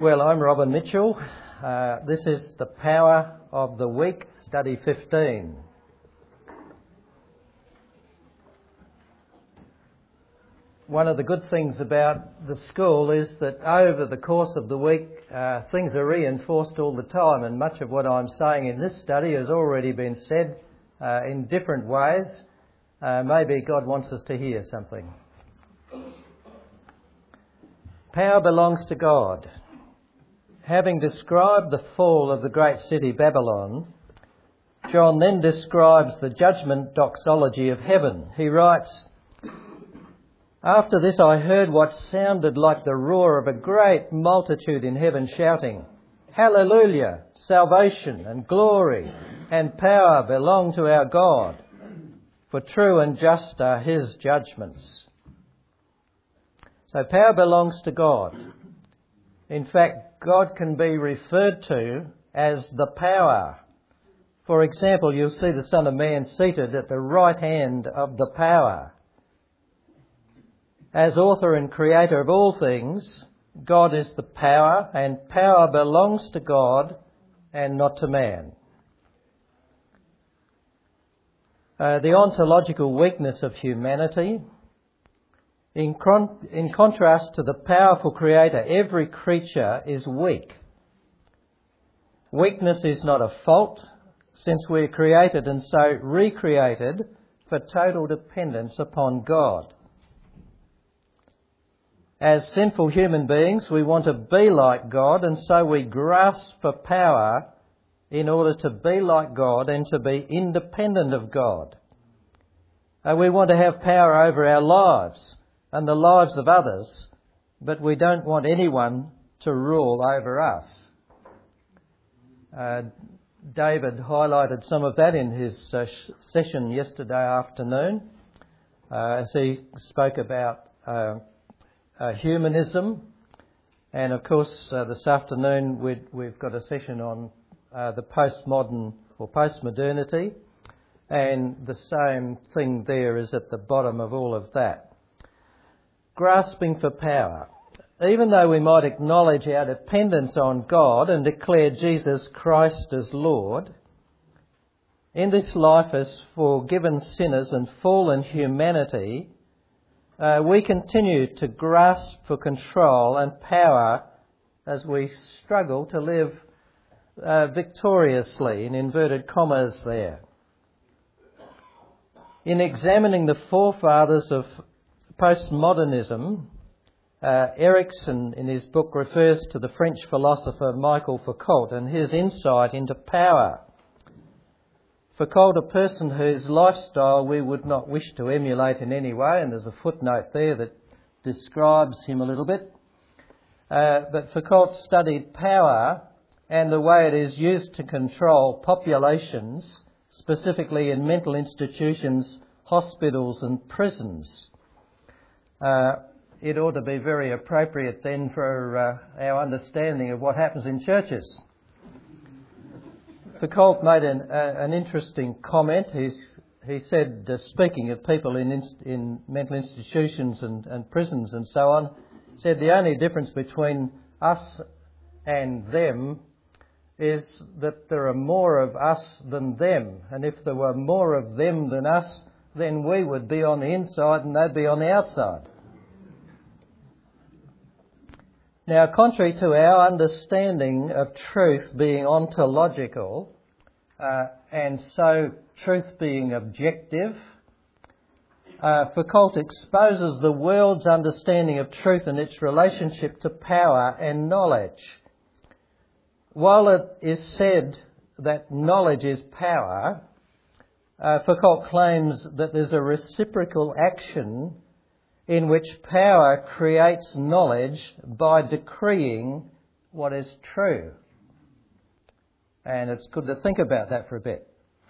Well, I'm Robin Mitchell. This is the Power of the Week, Study 15. One of the good things about the school is that over the course of the week, things are reinforced all the time, and much of what I'm saying in this study has already been said in different ways. Maybe God wants us to hear something. Power belongs to God. Having described the fall of the great city Babylon, John then describes the judgment doxology of heaven. He writes, "After this I heard what sounded like the roar of a great multitude in heaven shouting, 'Hallelujah! Salvation and glory and power belong to our God, for true and just are his judgments.'" So power belongs to God. In fact, God can be referred to as the power. For example, you'll see the Son of Man seated at the right hand of the power. As author and creator of all things, God is the power, and power belongs to God and not to man. The ontological weakness of humanity. In contrast to the powerful Creator, every creature is weak. Weakness is not a fault, since we're created and so recreated for total dependence upon God. As sinful human beings, we want to be like God, and so we grasp for power in order to be like God and to be independent of God. We want to have power over our lives and the lives of others, but we don't want anyone to rule over us. David highlighted some of that in his session yesterday afternoon as he spoke about humanism. And of course this afternoon we've got a session on the postmodern or postmodernity, and the same thing there is at the bottom of all of that. Grasping for power. Even though we might acknowledge our dependence on God and declare Jesus Christ as Lord, in this life as forgiven sinners and fallen humanity, we continue to grasp for control and power as we struggle to live victoriously, in inverted commas there. In examining the forefathers of postmodernism, Erikson in his book refers to the French philosopher Michel Foucault and his insight into power. Foucault, a person whose lifestyle we would not wish to emulate in any way, and there's a footnote there that describes him a little bit. But Foucault studied power and the way it is used to control populations, specifically in mental institutions, hospitals and prisons. It ought to be very appropriate then for our understanding of what happens in churches. Foucault made an interesting comment. He said, speaking of people in mental institutions and prisons and so on, said the only difference between us and them is that there are more of us than them. And if there were more of them than us, then we would be on the inside and they'd be on the outside. Now, contrary to our understanding of truth being ontological, and so truth being objective, Foucault exposes the world's understanding of truth and its relationship to power and knowledge. While it is said that knowledge is power, Foucault claims that there's a reciprocal action in which power creates knowledge by decreeing what is true. And it's good to think about that for a bit.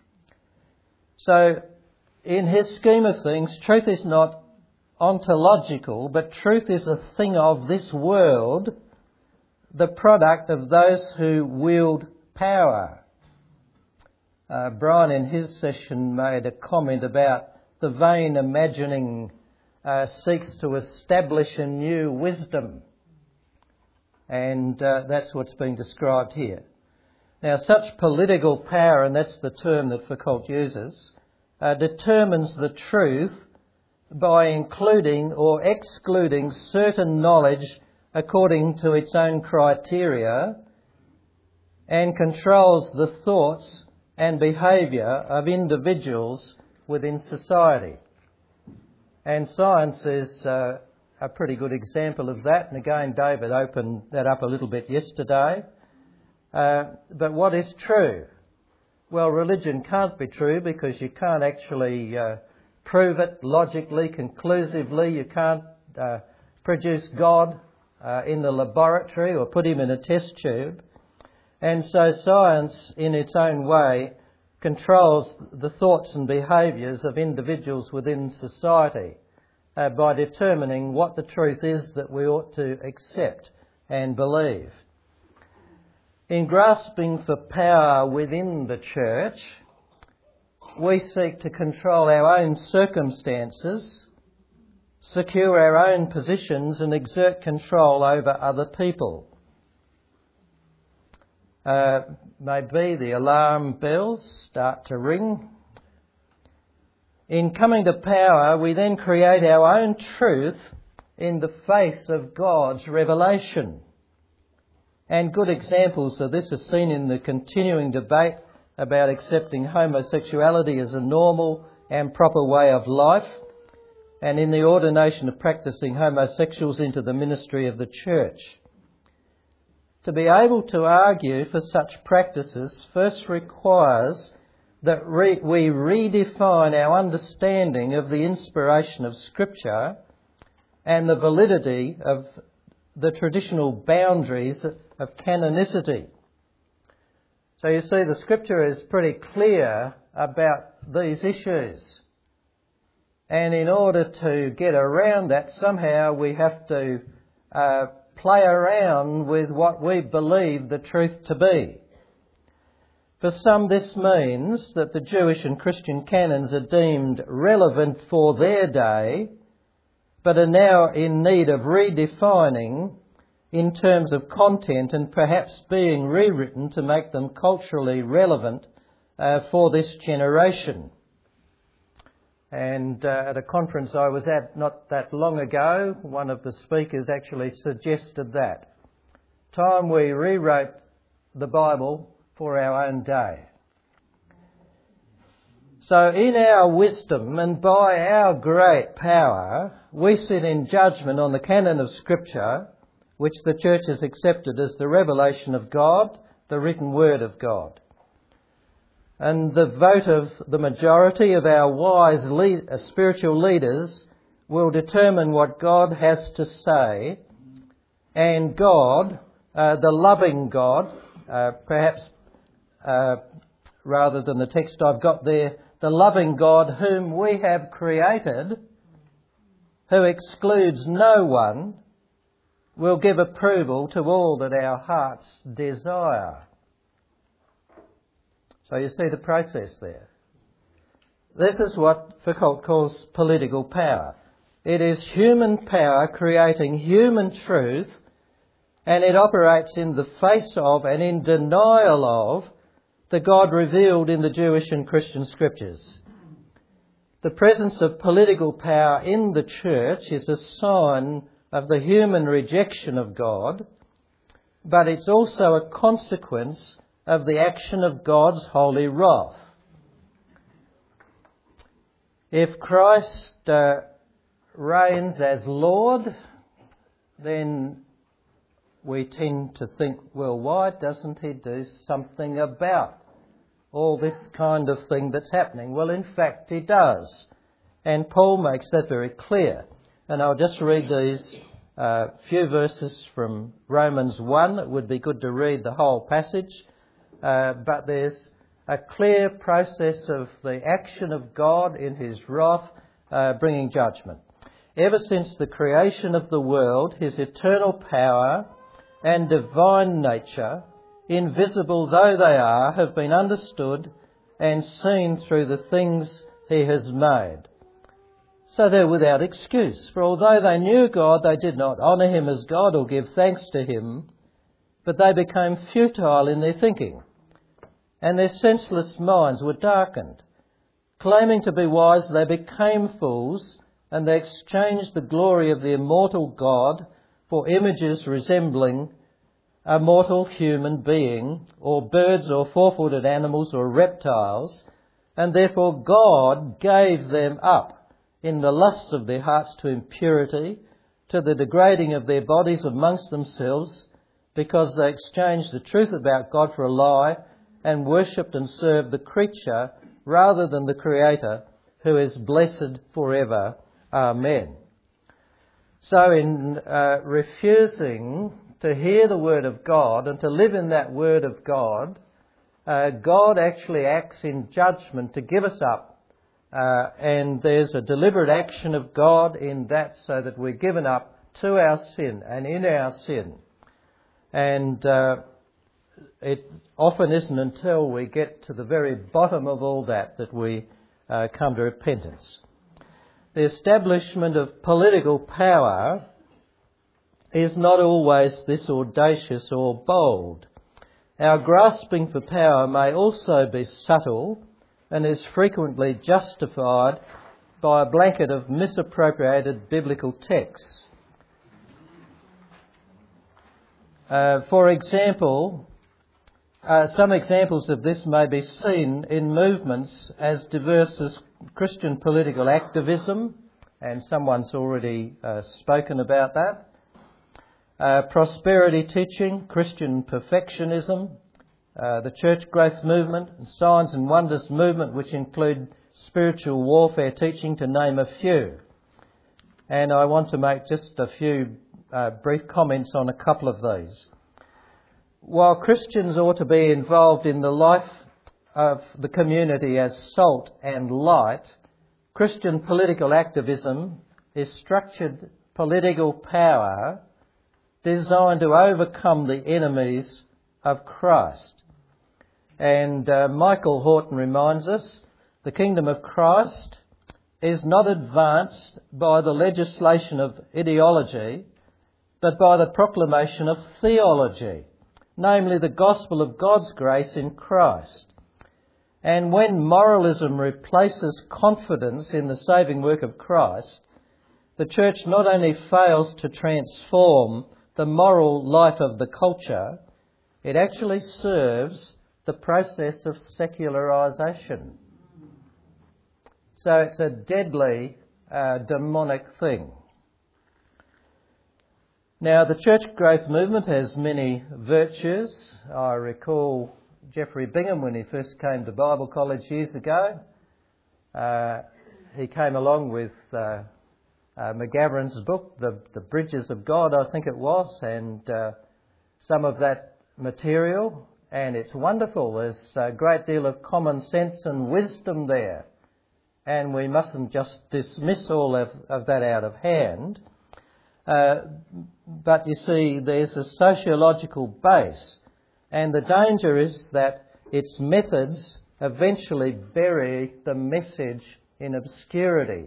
So, in his scheme of things, truth is not ontological, but truth is a thing of this world, the product of those who wield power. Brian in his session made a comment about the vain imagining seeks to establish a new wisdom. And that's what's being described here. Now, such political power, and that's the term that Foucault uses, determines the truth by including or excluding certain knowledge according to its own criteria, and controls the thoughts and behaviour of individuals within society. And science is a pretty good example of that. And again, David opened that up a little bit yesterday. But what is true? Well, religion can't be true because you can't actually prove it logically, conclusively. You can't produce God in the laboratory or put him in a test tube. And so science, in its own way, controls the thoughts and behaviours of individuals within society by determining what the truth is that we ought to accept and believe. In grasping for power within the church, we seek to control our own circumstances, secure our own positions and exert control over other people. Maybe the alarm bells start to ring. In coming to power, we then create our own truth in the face of God's revelation. And good examples of this are seen in the continuing debate about accepting homosexuality as a normal and proper way of life, and in the ordination of practising homosexuals into the ministry of the church. To be able to argue for such practices first requires that we redefine our understanding of the inspiration of Scripture and the validity of the traditional boundaries of canonicity. So you see, the Scripture is pretty clear about these issues. And in order to get around that, somehow we have to play around with what we believe the truth to be. For some, this means that the Jewish and Christian canons are deemed relevant for their day, but are now in need of redefining in terms of content and perhaps being rewritten to make them culturally relevant for this generation. And at a conference I was at not that long ago, one of the speakers actually suggested that. Time we rewrote the Bible for our own day. So in our wisdom and by our great power, we sit in judgment on the canon of Scripture, which the Church has accepted as the revelation of God, the written word of God. And the vote of the majority of our wise spiritual leaders will determine what God has to say. And God, the loving God, perhaps rather than the text I've got there, the loving God whom we have created, who excludes no one, will give approval to all that our hearts desire. So you see the process there. This is what Foucault calls political power. It is human power creating human truth, and it operates in the face of and in denial of the God revealed in the Jewish and Christian Scriptures. The presence of political power in the church is a sign of the human rejection of God, but it's also a consequence of the action of God's holy wrath. If Christ reigns as Lord, then we tend to think, well, why doesn't he do something about all this kind of thing that's happening? Well, in fact, he does. And Paul makes that very clear. And I'll just read these few verses from Romans 1. It would be good to read the whole passage. But there's a clear process of the action of God in his wrath bringing judgment. Ever since the creation of the world, his eternal power and divine nature, invisible though they are, have been understood and seen through the things he has made. So they're without excuse, for although they knew God, they did not honour him as God or give thanks to him, but they became futile in their thinking, and their senseless minds were darkened. Claiming to be wise, they became fools, and they exchanged the glory of the immortal God for images resembling a mortal human being, or birds or four-footed animals or reptiles, and therefore God gave them up in the lusts of their hearts to impurity, to the degrading of their bodies amongst themselves, because they exchanged the truth about God for a lie, and worshipped and served the creature rather than the Creator, who is blessed forever. Amen. So in refusing to hear the Word of God and to live in that Word of God, God actually acts in judgment to give us up. And there's a deliberate action of God in that, so that we're given up to our sin and in our sin. And it often isn't until we get to the very bottom of all that we come to repentance. The establishment of political power is not always this audacious or bold. Our grasping for power may also be subtle and is frequently justified by a blanket of misappropriated biblical texts. For example, some examples of this may be seen in movements as diverse as Christian political activism, and someone's already spoken about that. Prosperity teaching, Christian perfectionism, the church growth movement, and signs and wonders movement, which include spiritual warfare teaching, to name a few. And I want to make just a few brief comments on a couple of these. While Christians ought to be involved in the life of the community as salt and light, Christian political activism is structured political power designed to overcome the enemies of Christ. And Michael Horton reminds us, the kingdom of Christ is not advanced by the legislation of ideology, but by the proclamation of theology, namely the gospel of God's grace in Christ. And when moralism replaces confidence in the saving work of Christ, the church not only fails to transform the moral life of the culture, it actually serves the process of secularisation. So it's a deadly, demonic thing. Now, the church growth movement has many virtues. I recall Geoffrey Bingham, when he first came to Bible college years ago, he came along with McGavran's book, The Bridges of God, I think it was, and some of that material, and it's wonderful. There's a great deal of common sense and wisdom there, and we mustn't just dismiss all of that out of hand. But you see, there's a sociological base, and the danger is that its methods eventually bury the message in obscurity.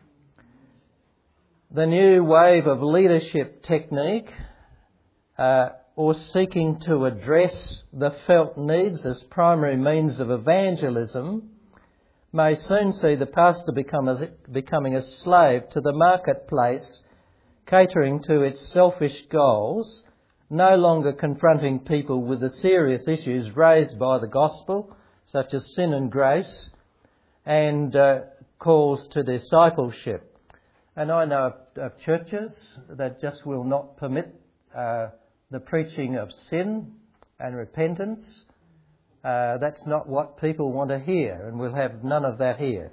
The new wave of leadership technique, or seeking to address the felt needs as primary means of evangelism, may soon see the pastor becoming a slave to the marketplace, catering to its selfish goals, no longer confronting people with the serious issues raised by the gospel, such as sin and grace, and calls to discipleship. And I know of churches that just will not permit the preaching of sin and repentance. That's not what people want to hear, and we'll have none of that here.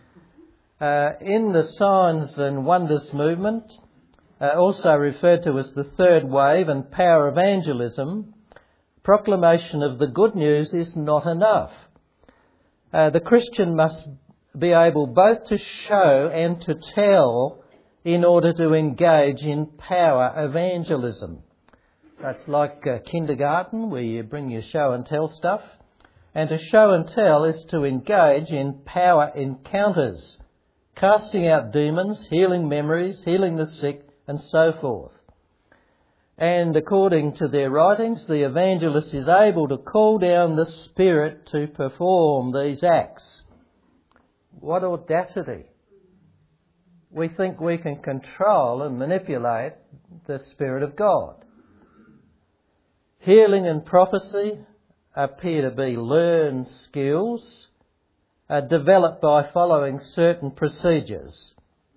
In the signs and wonders movement, also referred to as the third wave and power evangelism, proclamation of the good news is not enough. The Christian must be able both to show and to tell in order to engage in power evangelism. That's like kindergarten, where you bring your show and tell stuff. And to show and tell is to engage in power encounters, casting out demons, healing memories, healing the sick, and so forth. And according to their writings, the evangelist is able to call down the Spirit to perform these acts. What audacity! We think we can control and manipulate the Spirit of God. Healing and prophecy appear to be learned skills developed by following certain procedures.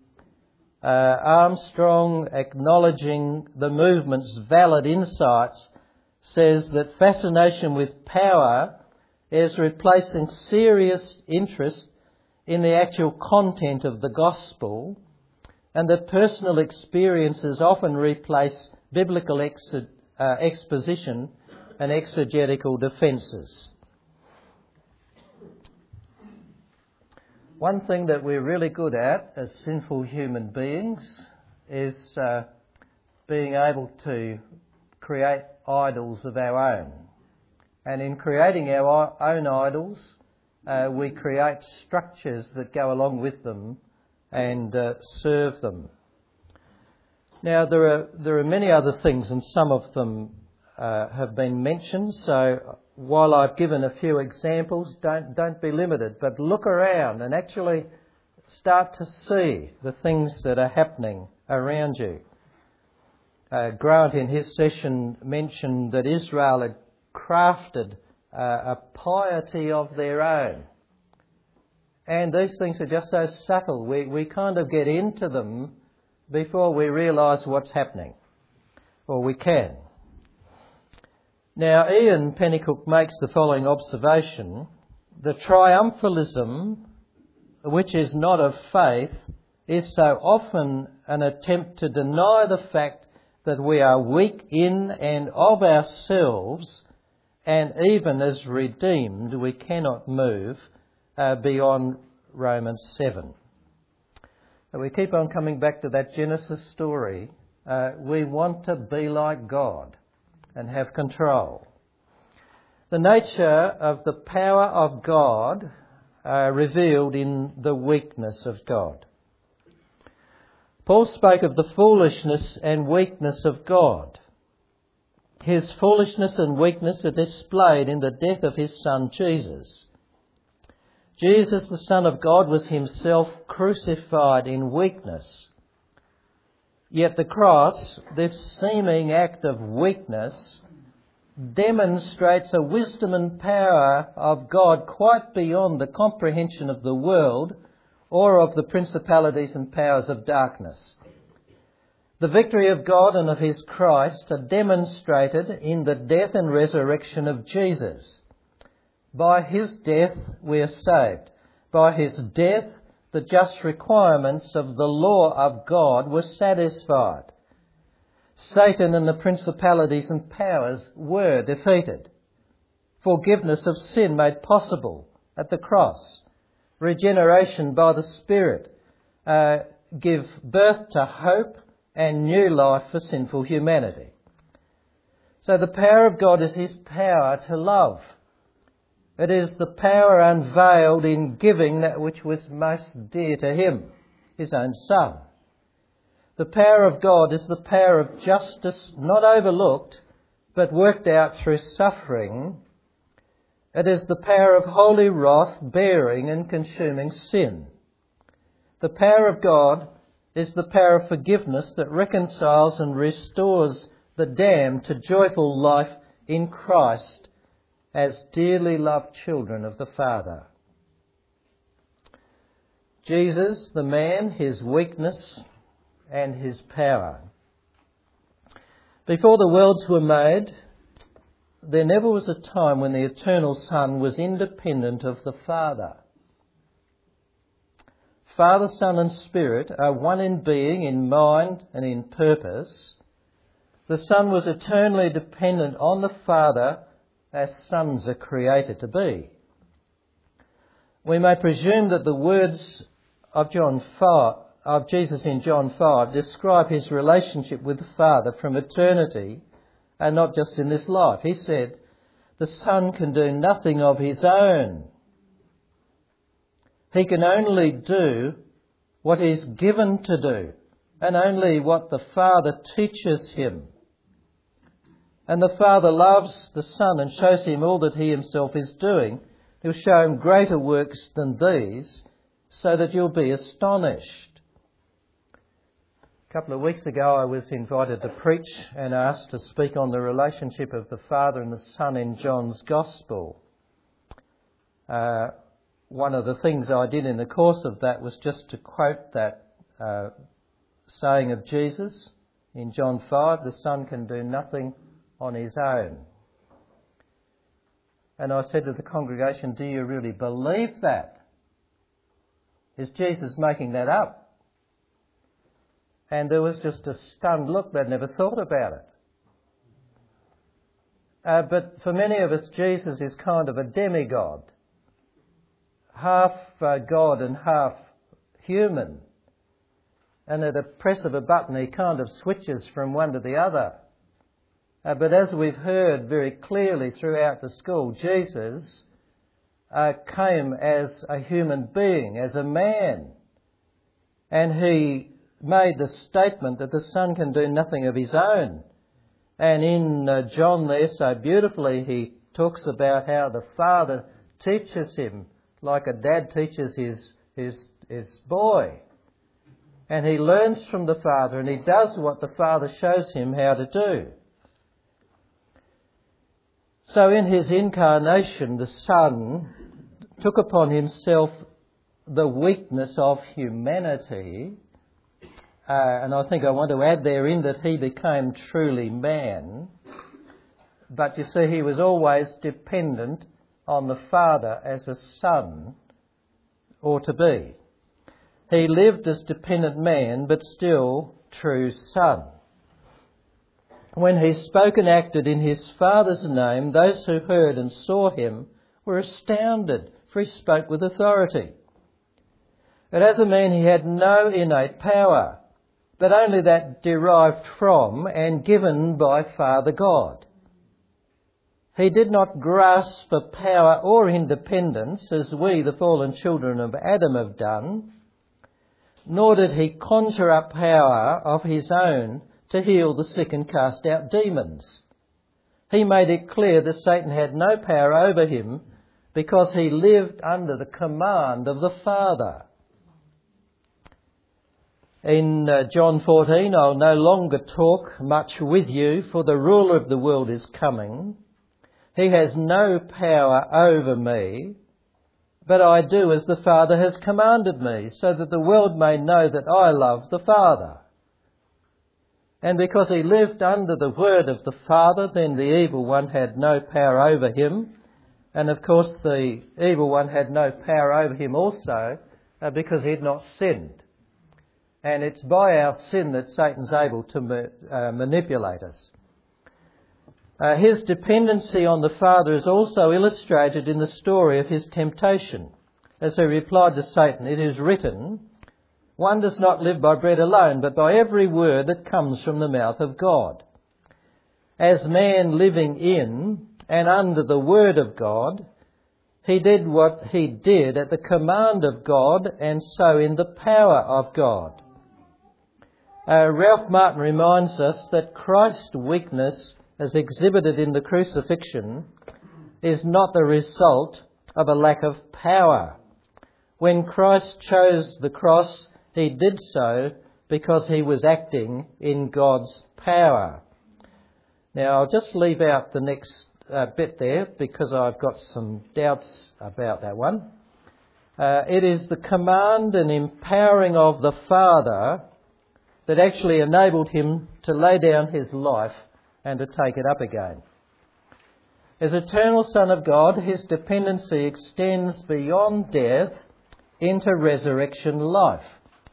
Armstrong, acknowledging the movement's valid insights, says that fascination with power is replacing serious interest in the actual content of the gospel, and that personal experiences often replace biblical exposition and exegetical defences. One thing that we're really good at as sinful human beings is being able to create idols of our own. And in creating our own idols, we create structures that go along with them and serve them. Now, there are many other things, and some of them have been mentioned. So while I've given a few examples, don't be limited, but look around and actually start to see the things that are happening around you. Grant in his session mentioned that Israel had crafted a piety of their own. And these things are just so subtle. We kind of get into them before we realise what's happening. Or we can. Now, Ian Pennycook makes the following observation: the triumphalism, which is not of faith, is so often an attempt to deny the fact that we are weak in and of ourselves, and even as redeemed we cannot move beyond Romans 7. So we keep on coming back to that Genesis story. We want to be like God and have control. The nature of the power of God revealed in the weakness of God. Paul spoke of the foolishness and weakness of God. His foolishness and weakness are displayed in the death of his Son Jesus. Jesus, the Son of God, was himself crucified in weakness. Yet the cross, this seeming act of weakness, demonstrates a wisdom and power of God quite beyond the comprehension of the world or of the principalities and powers of darkness. The victory of God and of his Christ are demonstrated in the death and resurrection of Jesus. By his death we are saved. By his death the just requirements of the law of God were satisfied. Satan and the principalities and powers were defeated. Forgiveness of sin made possible at the cross. Regeneration by the Spirit give birth to hope and new life for sinful humanity. So the power of God is his power to love. It is the power unveiled in giving that which was most dear to him, his own Son. The power of God is the power of justice, not overlooked, but worked out through suffering. It is the power of holy wrath, bearing and consuming sin. The power of God is the power of forgiveness that reconciles and restores the damned to joyful life in Christ as dearly loved children of the Father. Jesus, the man, his weakness and his power. Before the worlds were made, there never was a time when the eternal Son was independent of the Father. Father, Son and Spirit are one in being, in mind and in purpose. The Son was eternally dependent on the Father as sons are created to be. We may presume that the words of Jesus in John 5 describe his relationship with the Father from eternity and not just in this life. He said, the Son can do nothing of his own. He can only do what he is given to do, and only what the Father teaches him. And the Father loves the Son and shows him all that he himself is doing. He'll show him greater works than these, so that you'll be astonished. A couple of weeks ago I was invited to preach and asked to speak on the relationship of the Father and the Son in John's Gospel. One of the things I did in the course of that was just to quote that saying of Jesus in John 5, the Son can do nothing on his own. And I said to the congregation, do you really believe that? Is Jesus making that up? And there was just a stunned look. They'd never thought about it. But for many of us, Jesus is kind of a demigod. Half God and half human. And at a press of a button, he kind of switches from one to the other. But as we've heard very clearly throughout the school, Jesus came as a human being, as a man. And he made the statement that the Son can do nothing of his own. And in John there, so beautifully, he talks about how the Father teaches him like a dad teaches his boy. And he learns from the Father and he does what the Father shows him how to do. So in his incarnation, the Son took upon himself the weakness of humanity. And I think I want to add therein that he became truly man. But you see, he was always dependent on the Father as a son ought to be. He lived as dependent man, but still true son. When he spoke and acted in his Father's name, those who heard and saw him were astounded, for he spoke with authority. But as a man he had no innate power, but only that derived from and given by Father God. He did not grasp for power or independence as we, the fallen children of Adam, have done, nor did he conjure up power of his own to heal the sick and cast out demons. He made it clear that Satan had no power over him because he lived under the command of the Father. In John 14, I'll no longer talk much with you, for the ruler of the world is coming. He has no power over me, but I do as the Father has commanded me, so that the world may know that I love the Father. And because he lived under the word of the Father, then the evil one had no power over him. And of course the evil one had no power over him also because he had not sinned. And it's by our sin that Satan's able to manipulate us. His dependency on the Father is also illustrated in the story of his temptation. As he replied to Satan, it is written, one does not live by bread alone, but by every word that comes from the mouth of God. As man living in and under the word of God, he did what he did at the command of God and so in the power of God. Ralph Martin reminds us that Christ's weakness as exhibited in the crucifixion is not the result of a lack of power. When Christ chose the cross, he did so because he was acting in God's power. Now, I'll just leave out the next bit there because I've got some doubts about that one. It is the command and empowering of the Father that actually enabled him to lay down his life and to take it up again. As eternal Son of God, his dependency extends beyond death into resurrection life.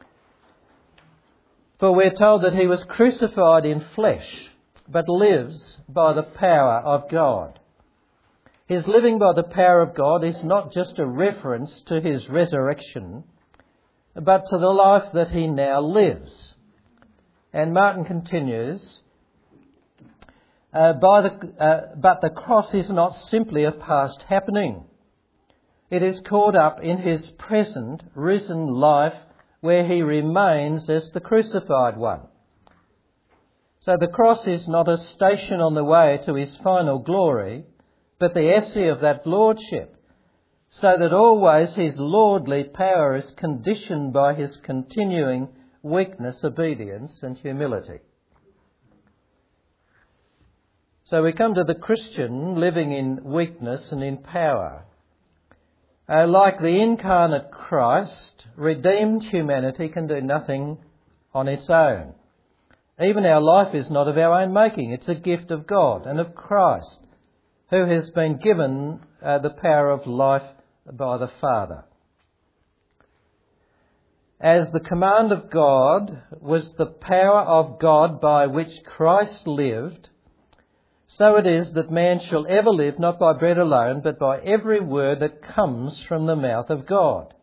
For we're told that he was crucified in flesh, but lives by the power of God. His living by the power of God is not just a reference to his resurrection, but to the life that he now lives. And Martin continues, but the cross is not simply a past happening. It is caught up in his present risen life where he remains as the crucified one. So the cross is not a station on the way to his final glory, but the essay of that lordship, so that always his lordly power is conditioned by his continuing weakness, obedience and humility. So we come to the Christian living in weakness and in power. Like the incarnate Christ, redeemed humanity can do nothing on its own. Even our life is not of our own making. It's a gift of God and of Christ, who has been given the power of life by the Father. As the command of God was the power of God by which Christ lived, so it is that man shall ever live not by bread alone, but by every word that comes from the mouth of God.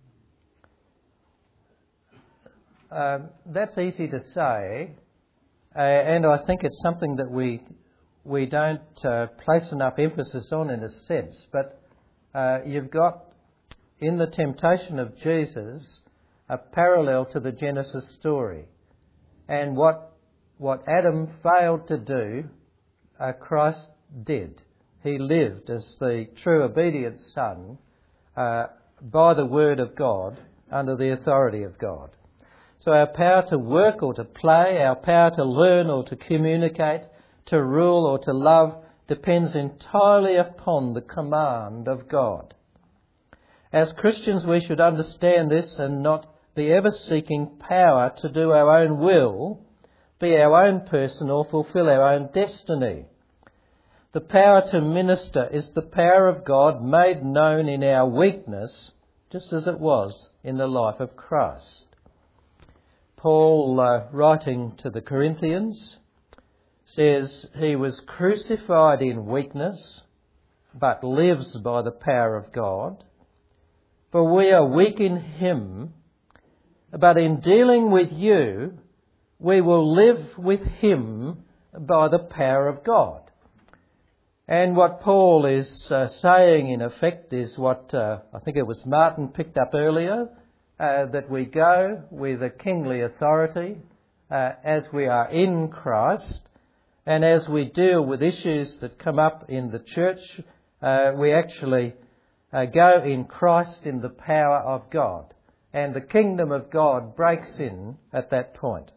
That's easy to say, and I think it's something that we don't place enough emphasis on in a sense. But you've got in the temptation of Jesus a parallel to the Genesis story, and what Adam failed to do, Christ did. He lived as the true obedient Son by the word of God, under the authority of God. So our power to work or to play, our power to learn or to communicate, to rule or to love, depends entirely upon the command of God. As Christians, we should understand this and not be ever seeking power to do our own will, be our own person or fulfill our own destiny. The power to minister is the power of God made known in our weakness, just as it was in the life of Christ. Paul, writing to the Corinthians, says he was crucified in weakness, but lives by the power of God. For we are weak in him, but in dealing with you, we will live with him by the power of God. And what Paul is saying in effect is what I think it was Martin picked up earlier, that we go with a kingly authority as we are in Christ, and as we deal with issues that come up in the church, we actually go in Christ in the power of God, and the kingdom of God breaks in at that point.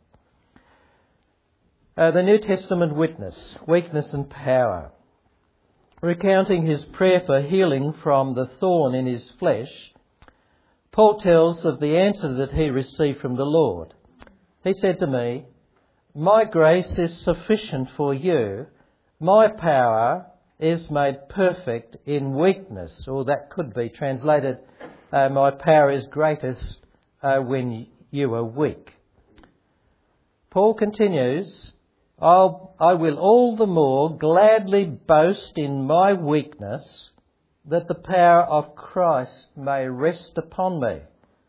The New Testament witness, weakness and power. Recounting his prayer for healing from the thorn in his flesh, Paul tells of the answer that he received from the Lord. He said to me, "My grace is sufficient for you. My power is made perfect in weakness." Or that could be translated, "My power is greatest when you are weak." Paul continues, I will all the more gladly boast in my weakness, that the power of Christ may rest upon me.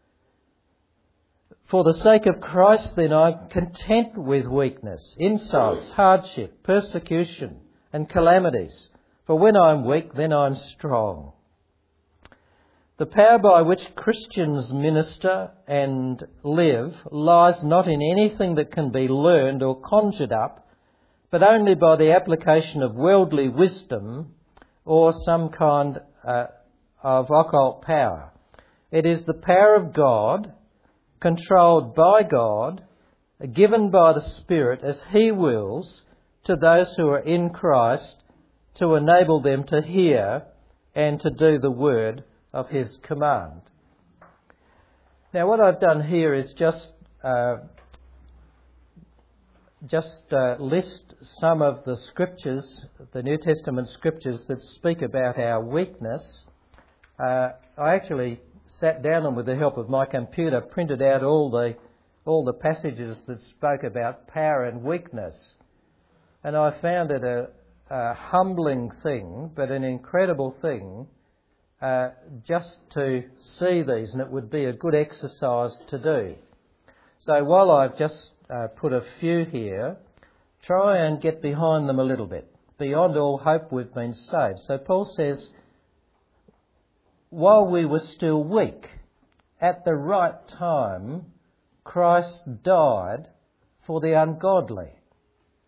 For the sake of Christ, then, I'm content with weakness, insults, hardship, persecution, and calamities. For when I'm weak, then I'm strong. The power by which Christians minister and live lies not in anything that can be learned or conjured up, but only by the application of worldly wisdom or some kind of occult power. It is the power of God, controlled by God, given by the Spirit as He wills to those who are in Christ, to enable them to hear and to do the word of His command. Now, what I've done here is just list some of the scriptures, the New Testament scriptures that speak about our weakness. I actually sat down and, with the help of my computer, printed out all the passages that spoke about power and weakness, and I found it a humbling thing, but an incredible thing, just to see these, and it would be a good exercise to do. So while I've just put a few here, try and get behind them a little bit. Beyond all hope we've been saved. So Paul says, while we were still weak, at the right time, Christ died for the ungodly.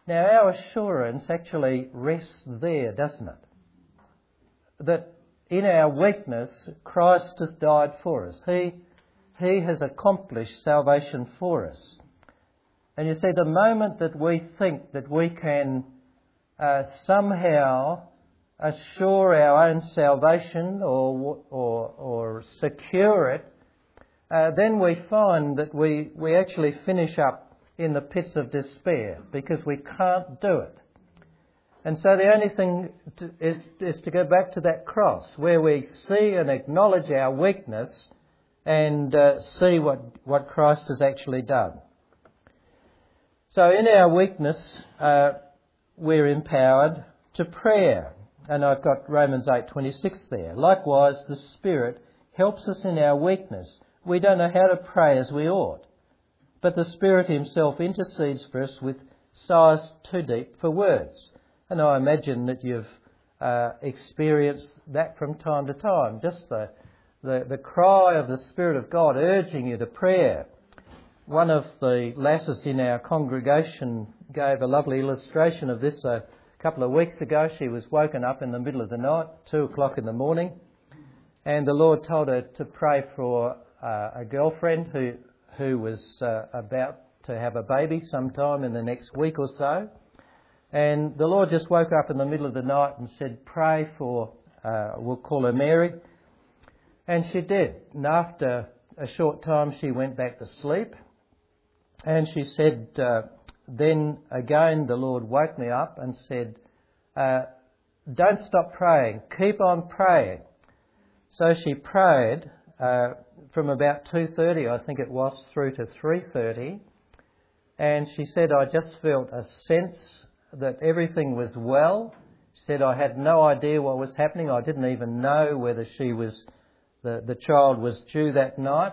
Now our assurance actually rests there, doesn't it? That in our weakness, Christ has died for us. He has accomplished salvation for us. And you see, the moment that we think that we can somehow assure our own salvation or secure it, then we find that we actually finish up in the pits of despair because we can't do it. And so the only thing is to go back to that cross where we see and acknowledge our weakness and see what Christ has actually done. So in our weakness, we're empowered to prayer. And I've got Romans 8:26 there. Likewise, the Spirit helps us in our weakness. We don't know how to pray as we ought, but the Spirit himself intercedes for us with sighs too deep for words. And I imagine that you've experienced that from time to time, just the cry of the Spirit of God urging you to prayer. One of the lasses in our congregation gave a lovely illustration of this a couple of weeks ago. She was woken up in the middle of the night, 2:00 in the morning, and the Lord told her to pray for a girlfriend who was about to have a baby sometime in the next week or so. And the Lord just woke her up in the middle of the night and said, pray for, we'll call her Mary. And she did. And after a short time, she went back to sleep. And she said, then again, the Lord woke me up and said, don't stop praying. Keep on praying. So she prayed from about 2:30, I think it was, through to 3:30. And she said, I just felt a sense that everything was well. She said, I had no idea what was happening. I didn't even know whether the child was due that night.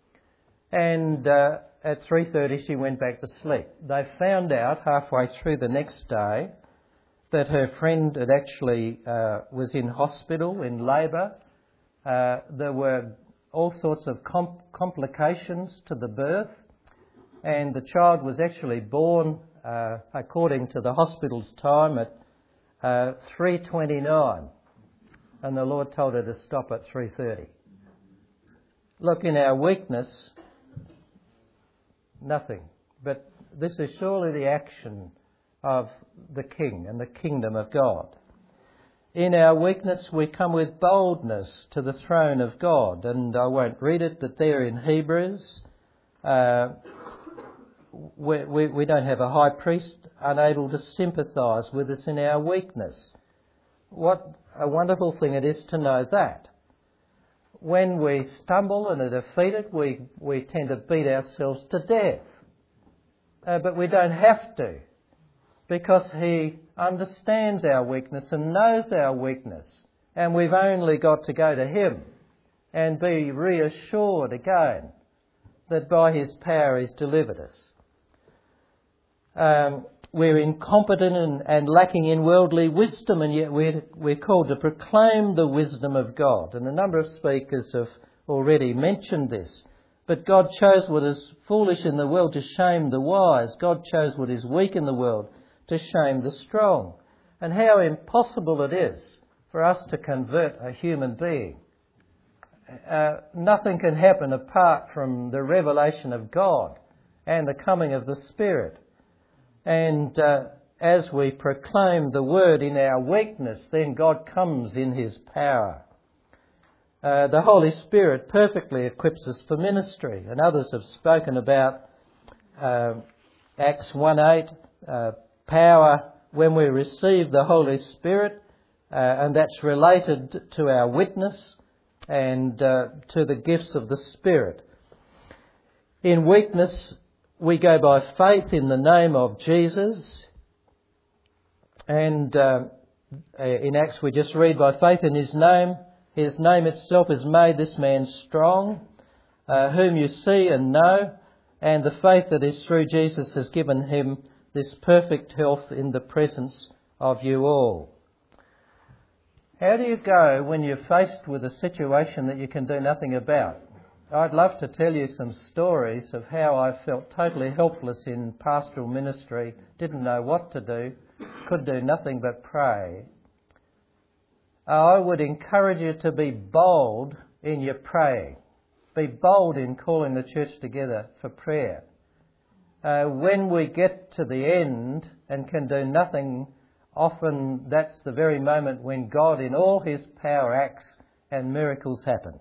And at 3:30 she went back to sleep. They found out halfway through the next day that her friend had actually was in hospital in labour. There were all sorts of complications to the birth, and the child was actually born according to the hospital's time at 3:29, and the Lord told her to stop at 3:30. Look, in our weakness, nothing. But this is surely the action of the King and the kingdom of God. In our weakness, we come with boldness to the throne of God. And I won't read it, but there in Hebrews, we don't have a high priest unable to sympathise with us in our weakness. What a wonderful thing it is to know that. When we stumble and are defeated, we tend to beat ourselves to death. But we don't have to, because he understands our weakness and knows our weakness. And we've only got to go to him and be reassured again that by his power he's delivered us. We're incompetent and lacking in worldly wisdom, and yet we're called to proclaim the wisdom of God. And a number of speakers have already mentioned this. But God chose what is foolish in the world to shame the wise. God chose what is weak in the world to shame the strong. And how impossible it is for us to convert a human being. Nothing can happen apart from the revelation of God and the coming of the Spirit. And as we proclaim the word in our weakness, then God comes in his power. The Holy Spirit perfectly equips us for ministry. And others have spoken about Acts 1:8, power when we receive the Holy Spirit, and that's related to our witness and to the gifts of the Spirit. In weakness, we go by faith in the name of Jesus. And in Acts we just read, by faith in his name itself has made this man strong, whom you see and know, and the faith that is through Jesus has given him this perfect health in the presence of you all. How do you go when you're faced with a situation that you can do nothing about? I'd love to tell you some stories of how I felt totally helpless in pastoral ministry, didn't know what to do, could do nothing but pray. I would encourage you to be bold in your praying. Be bold in calling the church together for prayer. When we get to the end and can do nothing, often that's the very moment when God in all his power acts and miracles happen.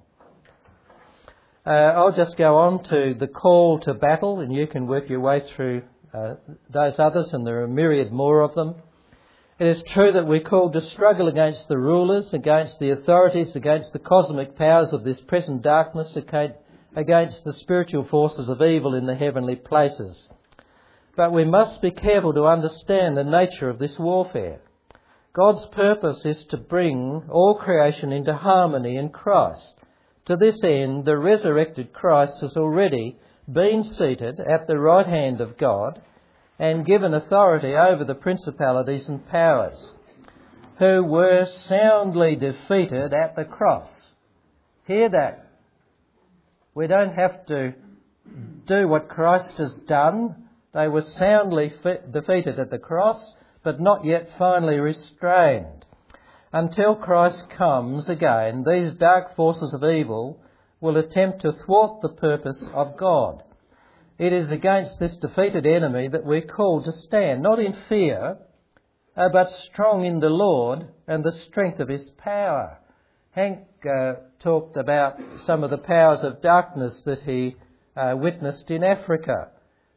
I'll just go on to the call to battle, and you can work your way through those others, and there are a myriad more of them. It is true that we're called to struggle against the rulers, against the authorities, against the cosmic powers of this present darkness, against the spiritual forces of evil in the heavenly places. But we must be careful to understand the nature of this warfare. God's purpose is to bring all creation into harmony in Christ. To this end, the resurrected Christ has already been seated at the right hand of God and given authority over the principalities and powers, who were soundly defeated at the cross. Hear that. We don't have to do what Christ has done. They were soundly defeated at the cross, but not yet finally restrained. Until Christ comes again, these dark forces of evil will attempt to thwart the purpose of God. It is against this defeated enemy that we're called to stand, not in fear, but strong in the Lord and the strength of his power. Hank talked about some of the powers of darkness that he witnessed in Africa.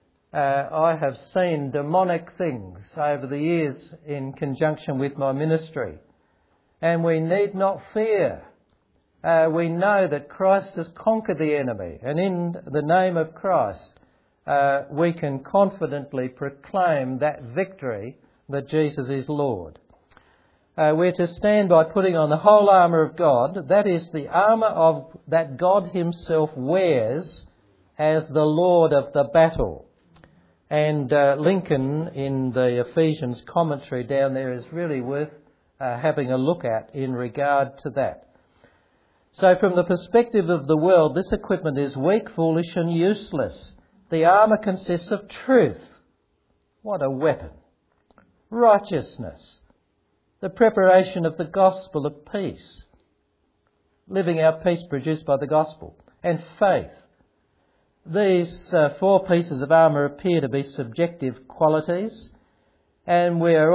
I have seen demonic things over the years in conjunction with my ministry, and we need not fear. We know that Christ has conquered the enemy, and in the name of Christ, we can confidently proclaim that victory that Jesus is Lord. We're to stand by putting on the whole armour of God. That is the armour that God himself wears as the Lord of the battle. And Lincoln, in the Ephesians commentary down there, is really worth having a look at in regard to that. So from the perspective of the world, this equipment is weak, foolish and useless. The armour consists of truth. What a weapon. Righteousness. The preparation of the gospel of peace. Living out peace produced by the gospel. And faith. These 4 pieces of armour appear to be subjective qualities, and we are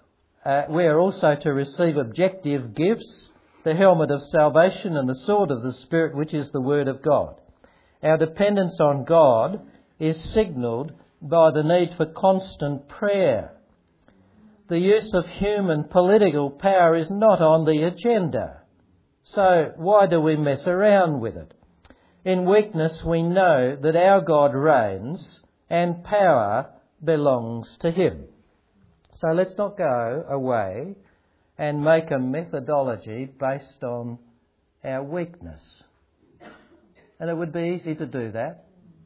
also to receive objective gifts, the helmet of salvation and the sword of the Spirit, which is the Word of God. Our dependence on God is signalled by the need for constant prayer. The use of human political power is not on the agenda, so why do we mess around with it? In weakness we know that our God reigns and power belongs to him. So let's not go away and make a methodology based on our weakness. And it would be easy to do that.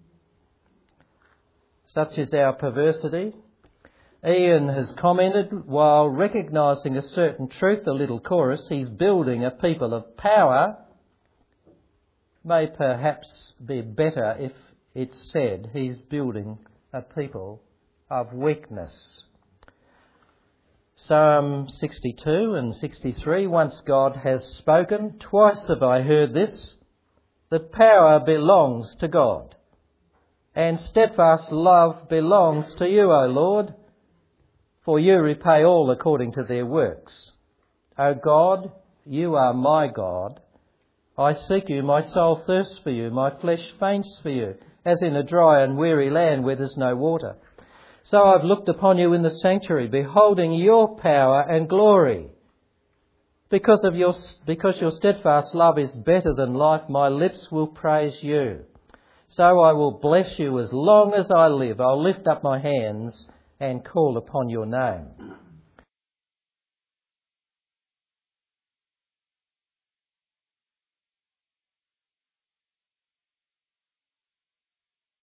Such is our perversity. Ian has commented, while recognising a certain truth, a little chorus, he's building a people of power, may perhaps be better if it's said he's building a people of weakness. Psalm 62 and 63, once God has spoken, twice have I heard this, that power belongs to God, and steadfast love belongs to you, O Lord, for you repay all according to their works. O God, you are my God. I seek you, my soul thirsts for you, my flesh faints for you, as in a dry and weary land where there's no water. So I've looked upon you in the sanctuary, beholding your power and glory. Because your steadfast love is better than life, my lips will praise you. So I will bless you as long as I live. I'll lift up my hands and call upon your name.